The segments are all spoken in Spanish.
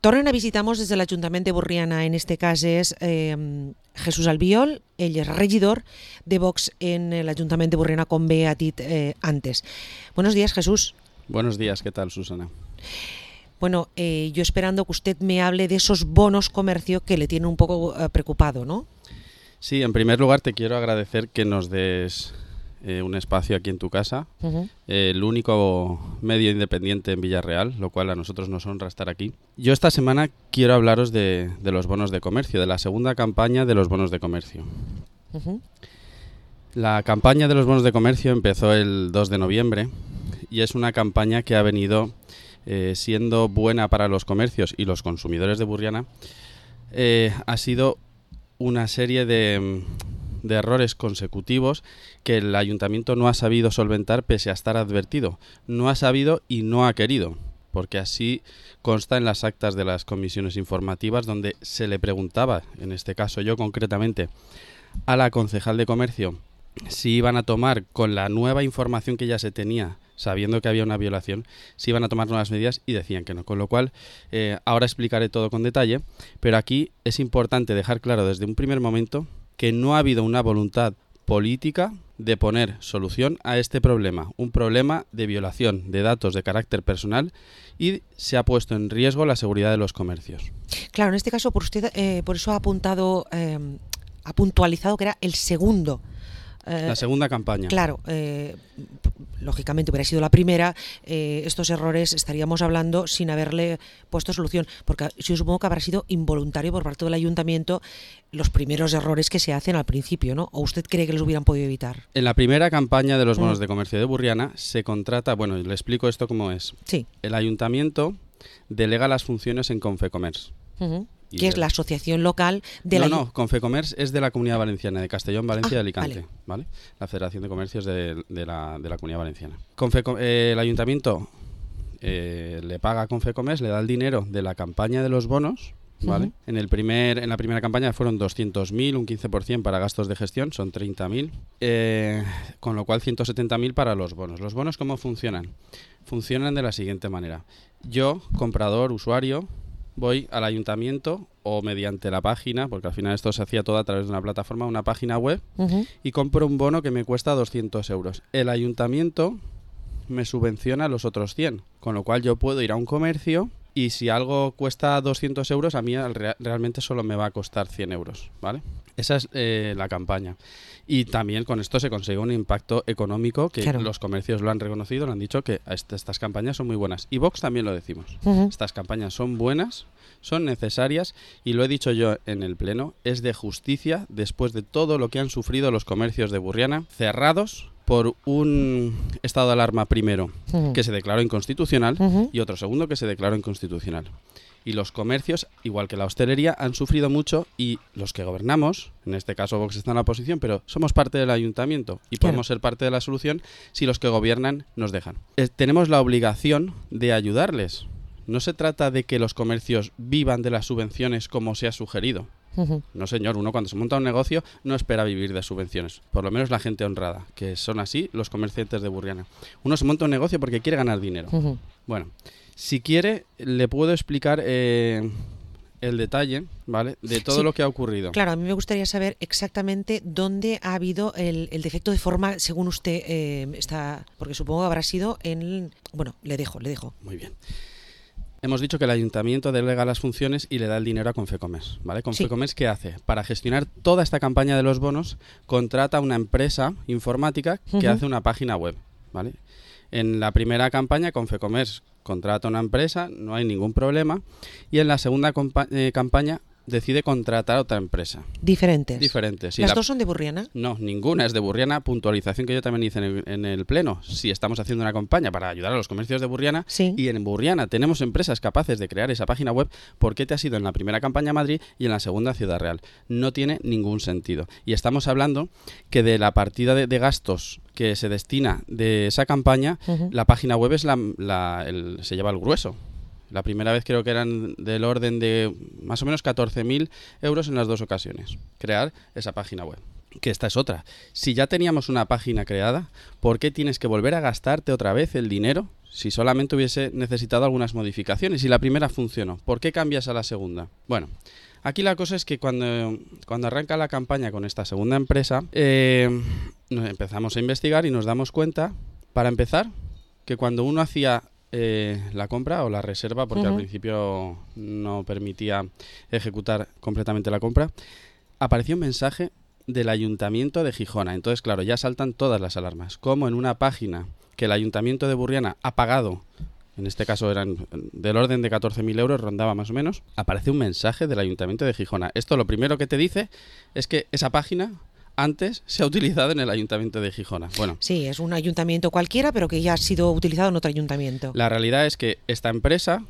Tornen a visitar-nos des de l'Ajuntament de Borriana. En este cas és Jesús Albiol, ell és regidor de Vox en l'Ajuntament de Borriana, com bé ha dit antes. Buenos días, Jesús. Buenos días, ¿qué tal, Susana? Bueno, yo esperando que usted me hable de esos bonos comercio que le tienen un poco preocupado, ¿no? Sí, en primer lugar te quiero agradecer que nos des un espacio aquí en tu casa, el único medio independiente en Villarreal, lo cual a nosotros nos honra estar aquí. Yo esta semana quiero hablaros de los bonos de comercio, de la segunda campaña de los bonos de comercio. La campaña de los bonos de comercio empezó el 2 de noviembre y es una campaña que ha venido siendo buena para los comercios y los consumidores de Borriana. Ha sido una serie de errores consecutivos que el ayuntamiento no ha sabido solventar pese a estar advertido. No ha sabido y no ha querido, porque así consta en las actas de las comisiones informativas donde se le preguntaba, en este caso yo concretamente, a la concejal de comercio si iban a tomar con la nueva información que ya se tenía, sabiendo que había una violación, si iban a tomar nuevas medidas y decían que no. Con lo cual, ahora explicaré todo con detalle, pero aquí es importante dejar claro desde un primer momento que no ha habido una voluntad política de poner solución a este problema, un problema de violación de datos de carácter personal, y se ha puesto en riesgo la seguridad de los comercios. Claro, en este caso por usted, por eso ha apuntado, ha puntualizado que era el segundo. La segunda campaña. Claro, lógicamente hubiera sido la primera, estos errores estaríamos hablando sin haberle puesto solución, porque yo supongo que habrá sido involuntario por parte del ayuntamiento los primeros errores que se hacen al principio, ¿no? ¿O usted cree que los hubieran podido evitar? En la primera campaña de los bonos de comercio de Borriana se contrata, bueno, le explico esto cómo es. Sí. El ayuntamiento delega las funciones en Confecomerç. Que es la asociación local de No, Confecomerç es de la Comunidad Valenciana, de Castellón, Valencia y Alicante, ¿vale? La Federación de Comercios de la Comunidad Valenciana. El ayuntamiento le paga a Confecomerç, le da el dinero de la campaña de los bonos, ¿vale? En la primera campaña fueron 200.000, un 15% para gastos de gestión, son 30.000, con lo cual 170.000 para los bonos. ¿Los bonos cómo funcionan? Funcionan de la siguiente manera. Yo, comprador, usuario, voy al ayuntamiento o mediante la página, porque al final esto se hacía todo a través de una plataforma, una página web, y compro un bono que me cuesta 200 euros. El ayuntamiento me subvenciona los otros 100, con lo cual yo puedo ir a un comercio y si algo cuesta 200 euros, a mí realmente solo me va a costar 100 euros, ¿vale? Esa es la campaña. Y también con esto se consigue un impacto económico que claro, los comercios lo han reconocido, lo han dicho que estas campañas son muy buenas. Y Vox también lo decimos. Estas campañas son buenas, son necesarias y lo he dicho yo en el pleno, es de justicia después de todo lo que han sufrido los comercios de Borriana, cerrados por un estado de alarma primero que se declaró inconstitucional y otro segundo que se declaró inconstitucional. Y los comercios, igual que la hostelería, han sufrido mucho y los que gobernamos, en este caso Vox está en la oposición, pero somos parte del ayuntamiento y podemos ser parte de la solución si los que gobiernan nos dejan. Tenemos la obligación de ayudarles. No se trata de que los comercios vivan de las subvenciones como se ha sugerido. No, señor, uno cuando se monta un negocio no espera vivir de subvenciones, por lo menos la gente honrada, que son así los comerciantes de Borriana. Uno se monta un negocio porque quiere ganar dinero. Bueno, si quiere, le puedo explicar el detalle, ¿vale?, de todo lo que ha ocurrido. Claro, a mí me gustaría saber exactamente dónde ha habido el defecto de forma, según usted está, porque supongo que habrá sido en... Bueno, le dejo. Muy bien. Hemos dicho que el ayuntamiento delega las funciones y le da el dinero a Confecomerç, ¿vale? Confecomerç, ¿qué hace? Para gestionar toda esta campaña de los bonos, contrata una empresa informática que hace una página web, ¿vale? En la primera campaña, Confecomerç contrata una empresa, no hay ningún problema, y en la segunda campaña decide contratar a otra empresa. Diferentes. Sí, ¿Las dos son de Borriana? No, ninguna es de Borriana. Puntualización que yo también hice en el pleno. Si estamos haciendo una campaña para ayudar a los comercios de Borriana y en Borriana tenemos empresas capaces de crear esa página web, ¿por qué te has ido en la primera campaña a Madrid y en la segunda a Ciudad Real? No tiene ningún sentido. Y estamos hablando que de la partida de gastos que se destina de esa campaña, la página web es se lleva el grueso. La primera vez creo que eran del orden de más o menos 14.000 euros en las dos ocasiones, crear esa página web. que esta es otra. Si ya teníamos una página creada, ¿por qué tienes que volver a gastarte otra vez el dinero si solamente hubiese necesitado algunas modificaciones y la primera funcionó? ¿Por qué cambias a la segunda? Bueno, aquí la cosa es que cuando arranca la campaña con esta segunda empresa, nos empezamos a investigar y nos damos cuenta, para empezar, que cuando uno hacía la compra o la reserva, porque al principio no permitía ejecutar completamente la compra, apareció un mensaje del Ayuntamiento de Gijona. Entonces, claro, ya saltan todas las alarmas. Como en una página que el Ayuntamiento de Burriana ha pagado, en este caso eran del orden de 14.000 euros, rondaba más o menos, aparece un mensaje del Ayuntamiento de Gijona. Esto lo primero que te dice es que esa página antes se ha utilizado en el Ayuntamiento de Gijona. Bueno, sí, es un ayuntamiento cualquiera, pero que ya ha sido utilizado en otro ayuntamiento. La realidad es que esta empresa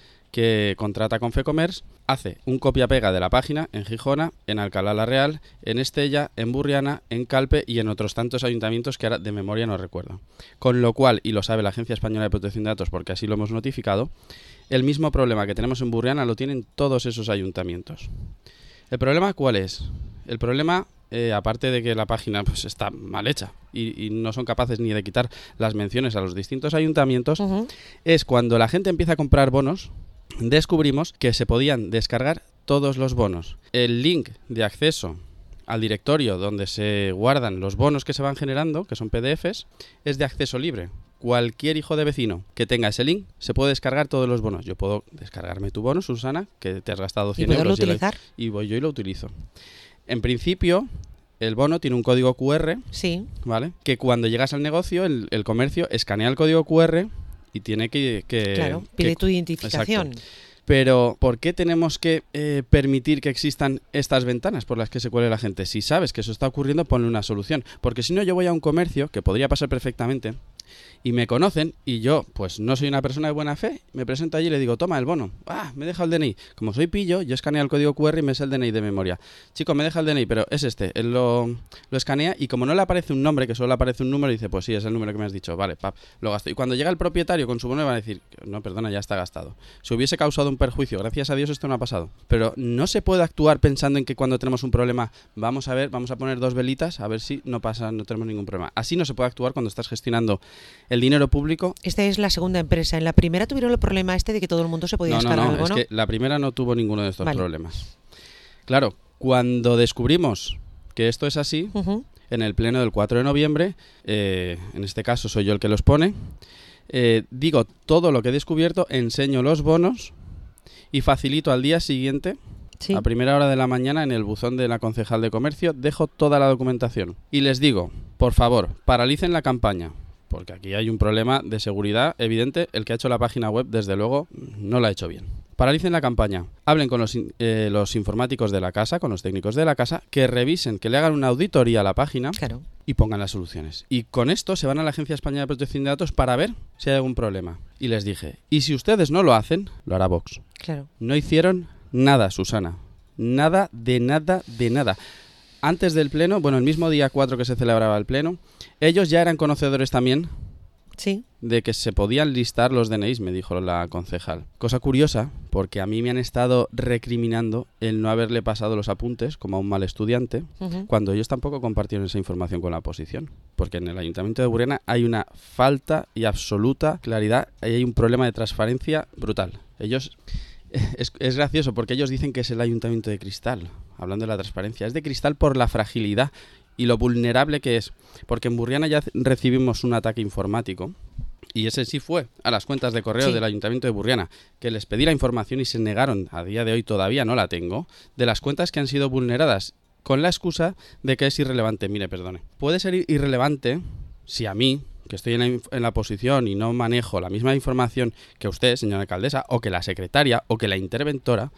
que contrata con FECommerce hace un copia-pega de la página en Gijona, en Alcalá la Real, en Estella, en Burriana, en Calpe y en otros tantos ayuntamientos que ahora de memoria no recuerdo. Con lo cual, y lo sabe la Agencia Española de Protección de Datos porque así lo hemos notificado, el mismo problema que tenemos en Burriana lo tienen todos esos ayuntamientos. ¿El problema cuál es? El problema, aparte de que la página pues está mal hecha y no son capaces ni de quitar las menciones a los distintos ayuntamientos, es cuando la gente empieza a comprar bonos, descubrimos que se podían descargar todos los bonos. El link de acceso al directorio donde se guardan los bonos que se van generando, que son PDFs, es de acceso libre. Cualquier hijo de vecino que tenga ese link se puede descargar todos los bonos. Yo puedo descargarme tu bono, Susana, que te has gastado 100 euros y voy yo y lo utilizo. En principio, el bono tiene un código QR, sí, ¿vale? Que cuando llegas al negocio, el comercio escanea el código QR y tiene que claro, pide tu identificación. Exacto. Pero, ¿por qué tenemos que permitir que existan estas ventanas por las que se cuele la gente? Si sabes que eso está ocurriendo, ponle una solución. Porque si no, yo voy a un comercio, que podría pasar perfectamente, y me conocen, y yo, pues no soy una persona de buena fe, me presento allí y le digo, toma el bono. Me deja el DNI. Como soy pillo, yo escaneo el código QR y me sé el DNI de memoria. Chico, me deja el DNI, pero es este. Él lo escanea y como no le aparece un nombre, que solo le aparece un número, dice, pues sí, es el número que me has dicho. Vale, lo gasto. Y cuando llega el propietario con su bono, le va a decir, no, perdona, ya está gastado. Si hubiese causado un perjuicio, gracias a Dios esto no ha pasado. Pero no se puede actuar pensando en que cuando tenemos un problema, vamos a poner 2 velitas, a ver si no pasa, no tenemos ningún problema. Así no se puede actuar cuando estás gestionando el dinero público. Esta es la segunda empresa. En la primera tuvieron el problema de que todo el mundo se podía descargar el bono. Es que la primera no tuvo ninguno de estos problemas. Claro, cuando descubrimos que esto es así, en el pleno del 4 de noviembre, en este caso soy yo el que los pone, digo todo lo que he descubierto, enseño los bonos y facilito al día siguiente, sí, a primera hora de la mañana, en el buzón de la concejal de comercio, dejo toda la documentación. Y les digo, por favor, paralicen la campaña. Porque aquí hay un problema de seguridad evidente. El que ha hecho la página web, desde luego, no la ha hecho bien. Paralicen la campaña. Hablen con los informáticos de la casa, con los técnicos de la casa, que revisen, que le hagan una auditoría a la página, claro, y pongan las soluciones. Y con esto se van a la Agencia Española de Protección de Datos para ver si hay algún problema. Y les dije, y si ustedes no lo hacen, lo hará Vox. Claro. No hicieron nada, Susana. Nada de nada de nada. Antes del pleno, bueno, el mismo día 4 que se celebraba el pleno, ellos ya eran conocedores también, sí, de que se podían listar los DNIs, me dijo la concejal. Cosa curiosa, porque a mí me han estado recriminando el no haberle pasado los apuntes como a un mal estudiante, cuando ellos tampoco compartieron esa información con la oposición. Porque en el Ayuntamiento de Burriana hay una falta y absoluta claridad, hay un problema de transparencia brutal. Ellos... Es gracioso porque ellos dicen que es el ayuntamiento de cristal, hablando de la transparencia. Es de cristal por la fragilidad y lo vulnerable que es. Porque en Burriana ya recibimos un ataque informático y ese sí fue a las cuentas de correo, sí, del ayuntamiento de Burriana, que les pedí la información y se negaron, a día de hoy todavía no la tengo, de las cuentas que han sido vulneradas con la excusa de que es irrelevante. Mire, perdone. Puede ser irrelevante si a mí, que estoy en la posición y no manejo la misma información que usted, señora alcaldesa, o que la secretaria, o que la interventora,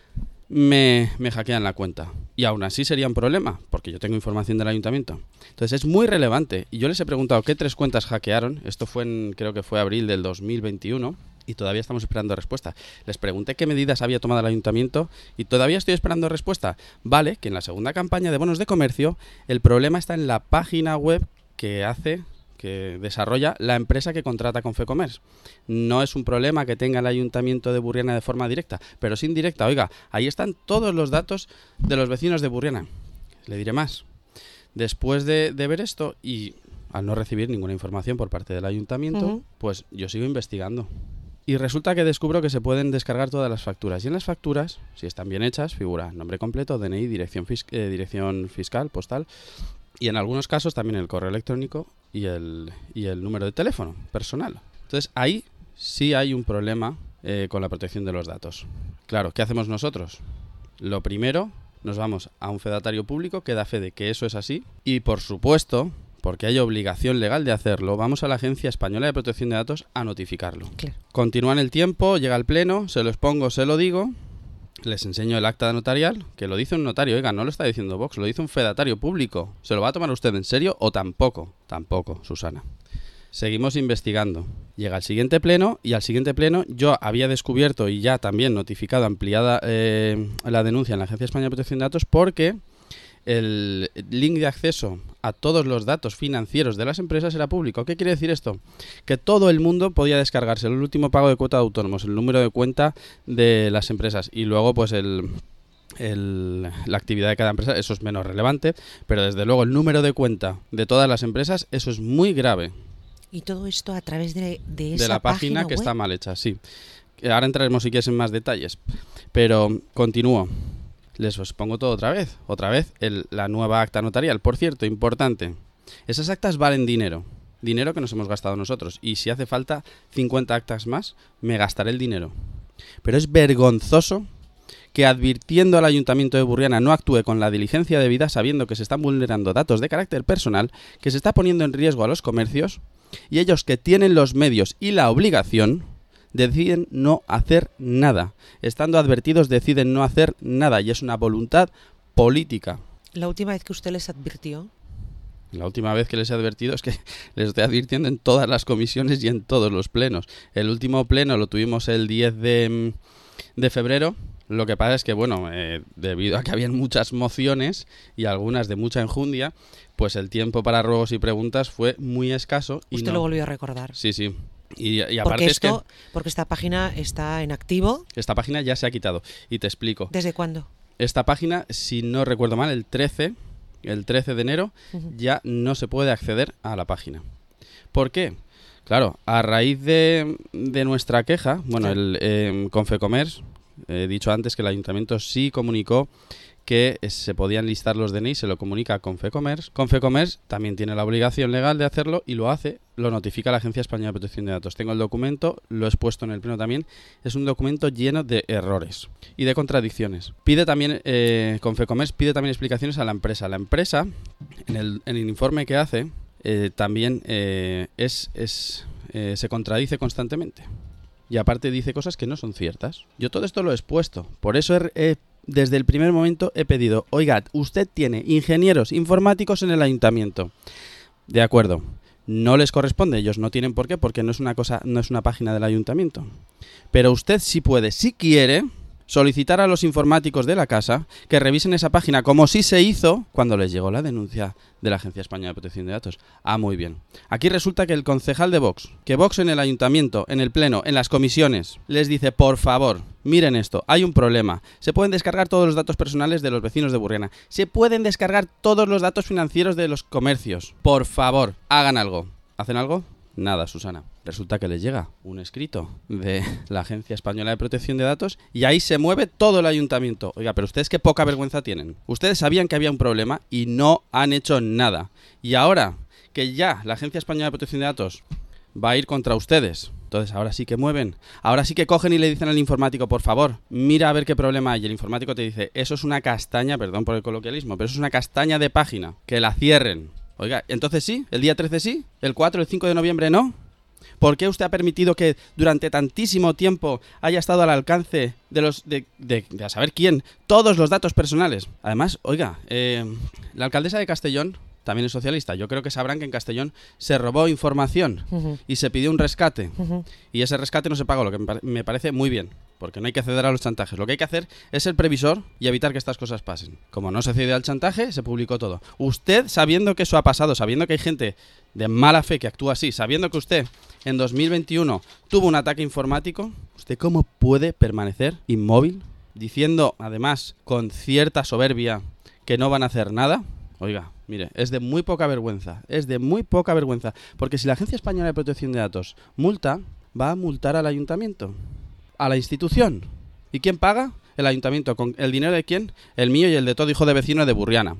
me hackean la cuenta. Y aún así sería un problema, porque yo tengo información del ayuntamiento. Entonces es muy relevante. Y yo les he preguntado qué 3 cuentas hackearon. Esto fue creo que fue abril del 2021. Y todavía estamos esperando respuesta. Les pregunté qué medidas había tomado el ayuntamiento y todavía estoy esperando respuesta. Vale, que en la segunda campaña de bonos de comercio el problema está en la página web que desarrolla la empresa que contrata con FECommerce. No es un problema que tenga el Ayuntamiento de Burriana de forma directa, pero sí indirecta. Oiga, ahí están todos los datos de los vecinos de Burriana. Le diré más. Después de ver esto y al no recibir ninguna información por parte del ayuntamiento, pues yo sigo investigando. Y resulta que descubro que se pueden descargar todas las facturas. Y en las facturas, si están bien hechas, figura nombre completo, DNI, dirección fiscal, postal. Y en algunos casos también el correo electrónico y el número de teléfono personal. Entonces ahí sí hay un problema con la protección de los datos. Claro, ¿qué hacemos nosotros? Lo primero, nos vamos a un fedatario público que da fe de que eso es así. Y por supuesto, porque hay obligación legal de hacerlo, vamos a la Agencia Española de Protección de Datos a notificarlo. Claro. Continúan el tiempo, llega el pleno, se lo expongo, se lo digo, les enseño el acta notarial, que lo dice un notario, oiga, no lo está diciendo Vox, lo dice un fedatario público. ¿Se lo va a tomar usted en serio o tampoco? Tampoco, Susana. Seguimos investigando. Llega el siguiente pleno y al siguiente pleno yo había descubierto y ya también notificado, ampliada la denuncia en la Agencia Española de Protección de Datos porque el link de acceso a todos los datos financieros de las empresas era público. ¿Qué quiere decir esto? Que todo el mundo podía descargarse el último pago de cuota de autónomos, el número de cuenta de las empresas y luego pues la actividad de cada empresa, eso es menos relevante, pero desde luego el número de cuenta de todas las empresas, eso es muy grave. Y todo esto a través de esa la página que web está mal hecha, sí. Ahora entraremos si quieres en más detalles, pero continúo. Les os pongo todo otra vez la nueva acta notarial. Por cierto, importante, esas actas valen dinero que nos hemos gastado nosotros, y si hace falta 50 actas más, me gastaré el dinero. Pero es vergonzoso que advirtiendo al Ayuntamiento de Burriana no actúe con la diligencia debida sabiendo que se están vulnerando datos de carácter personal, que se está poniendo en riesgo a los comercios, y ellos que tienen los medios y la obligación deciden no hacer nada. Estando advertidos deciden no hacer nada y es una voluntad política. ¿La última vez que usted les advirtió? La última vez que les he advertido es que les estoy advirtiendo en todas las comisiones y en todos los plenos. El último pleno lo tuvimos el 10 de febrero. Lo que pasa es que, bueno, debido a que habían muchas mociones y algunas de mucha enjundia, pues el tiempo para ruegos y preguntas fue muy escaso. ¿Usted lo volvió a recordar? Sí, sí. Y aparte porque esta página está en activo. Esta página ya se ha quitado y te explico. ¿Desde cuándo? Esta página, si no recuerdo mal, el 13 de enero ya no se puede acceder a la página. ¿Por qué? Claro, a raíz de nuestra queja, bueno, el Confecomerç, he dicho antes que el Ayuntamiento sí comunicó que se podían listar los DNI, se lo comunica a Confecomerç. Confecomerç también tiene la obligación legal de hacerlo y lo hace, lo notifica a la Agencia Española de Protección de Datos. Tengo el documento, lo he expuesto en el pleno también, es un documento lleno de errores y de contradicciones. Pide también, Confecomerç pide también explicaciones a la empresa. La empresa, en el informe que hace, también se contradice constantemente. Y aparte dice cosas que no son ciertas. Yo todo esto lo he expuesto. Por eso desde el primer momento he pedido, oiga, usted tiene ingenieros informáticos en el ayuntamiento. De acuerdo, no les corresponde, ellos no tienen por qué, porque no es una página del ayuntamiento. Pero usted sí puede, si quiere, solicitar a los informáticos de la casa que revisen esa página, como sí se hizo cuando les llegó la denuncia de la Agencia Española de Protección de Datos. Ah, muy bien. Aquí resulta que el concejal de Vox, que Vox en el ayuntamiento, en el pleno, en las comisiones, les dice, por favor, miren esto, hay un problema. Se pueden descargar todos los datos personales de los vecinos de Burriana. Se pueden descargar todos los datos financieros de los comercios. Por favor, hagan algo. ¿Hacen algo? Nada, Susana. Resulta que les llega un escrito de la Agencia Española de Protección de Datos y ahí se mueve todo el ayuntamiento. Oiga, pero ustedes qué poca vergüenza tienen. Ustedes sabían que había un problema y no han hecho nada. Y ahora que ya la Agencia Española de Protección de Datos va a ir contra ustedes, entonces ahora sí que mueven. Ahora sí que cogen y le dicen al informático, por favor, mira a ver qué problema hay. Y el informático te dice, eso es una castaña, perdón por el coloquialismo, pero eso es una castaña de página. Que la cierren. Oiga, entonces sí, el día 13 sí, el 4, el 5 de noviembre no. ¿Por qué usted ha permitido que durante tantísimo tiempo haya estado al alcance de a saber quién todos los datos personales? Además, oiga, la alcaldesa de Castellón también es socialista. Yo creo que sabrán que en Castellón se robó información y se pidió un rescate. Y ese rescate no se pagó, lo que me parece muy bien, porque no hay que ceder a los chantajes. Lo que hay que hacer es ser previsor y evitar que estas cosas pasen. Como no se cede al chantaje, se publicó todo. Usted, sabiendo que eso ha pasado, sabiendo que hay gente de mala fe que actúa así, sabiendo que usted en 2021 tuvo un ataque informático, ¿usted cómo puede permanecer inmóvil? Diciendo, además, con cierta soberbia, que no van a hacer nada. Oiga, mire, es de muy poca vergüenza, porque si la Agencia Española de Protección de Datos multa, va a multar al ayuntamiento, a la institución. ¿Y quién paga? El ayuntamiento. ¿Con el dinero de quién? El mío y el de todo hijo de vecino de Burriana.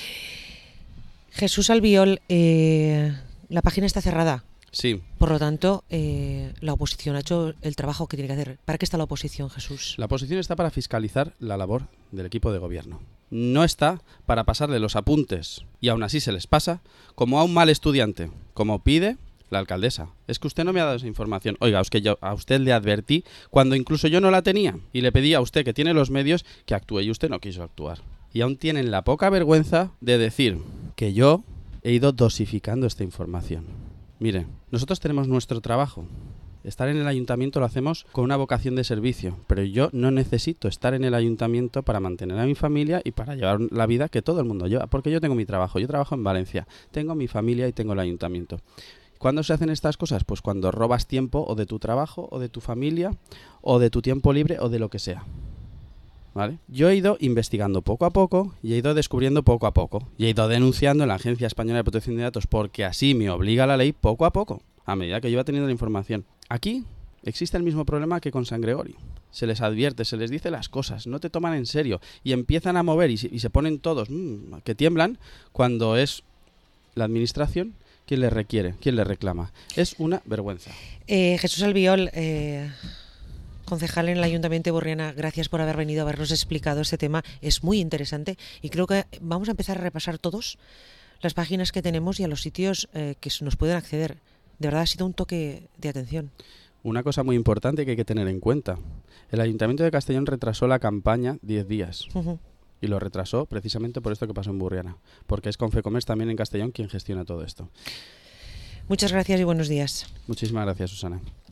Jesús Albiol, la página está cerrada. Sí. Por lo tanto, la oposición ha hecho el trabajo que tiene que hacer. ¿Para qué está la oposición, Jesús? La oposición está para fiscalizar la labor del equipo de gobierno. No está para pasarle los apuntes, y aún así se les pasa, como a un mal estudiante, como pide la alcaldesa. Es que usted no me ha dado esa información. Oiga, es que yo a usted le advertí cuando incluso yo no la tenía, y le pedí a usted, que tiene los medios, que actúe, y usted no quiso actuar. Y aún tienen la poca vergüenza de decir que yo he ido dosificando esta información. Mire, nosotros tenemos nuestro trabajo. Estar en el ayuntamiento lo hacemos con una vocación de servicio, pero yo no necesito estar en el ayuntamiento para mantener a mi familia y para llevar la vida que todo el mundo lleva, porque yo tengo mi trabajo, yo trabajo en Valencia, tengo mi familia y tengo el ayuntamiento. ¿Cuándo se hacen estas cosas? Pues cuando robas tiempo o de tu trabajo o de tu familia o de tu tiempo libre o de lo que sea. ¿Vale? Yo he ido investigando poco a poco y he ido descubriendo poco a poco y he ido denunciando en la Agencia Española de Protección de Datos, porque así me obliga la ley, poco a poco, a medida que yo iba teniendo la información. Aquí existe el mismo problema que con San Gregorio. Se les advierte, se les dice las cosas, no te toman en serio y empiezan a mover y se ponen todos que tiemblan cuando es la administración quien les requiere, quien les reclama. Es una vergüenza. Jesús Albiol, concejal en el Ayuntamiento de Burriana, gracias por haber venido a habernos explicado este tema. Es muy interesante y creo que vamos a empezar a repasar todos las páginas que tenemos y a los sitios que nos pueden acceder. De verdad ha sido un toque de atención. Una cosa muy importante que hay que tener en cuenta. El Ayuntamiento de Castellón retrasó la campaña 10 días. Y lo retrasó precisamente por esto que pasó en Burriana. Porque es Confecomerç también en Castellón quien gestiona todo esto. Muchas gracias y buenos días. Muchísimas gracias, Susana.